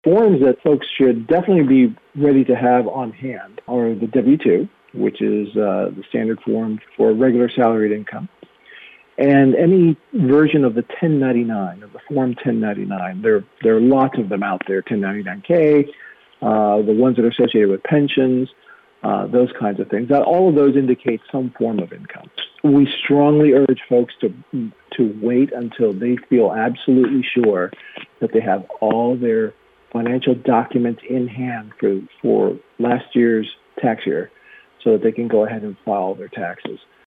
forms that folks should definitely be ready to have on hand are the W-2, which is the standard form for regular salaried income, and any version of the 1099, of the Form 1099. There are lots of them out there, 1099-K, the ones that are associated with pensions, those kinds of things. All of those indicate some form of income. We strongly urge folks to wait until they feel absolutely sure that they have all their financial documents in hand for last year's tax year so that they can go ahead and file their taxes.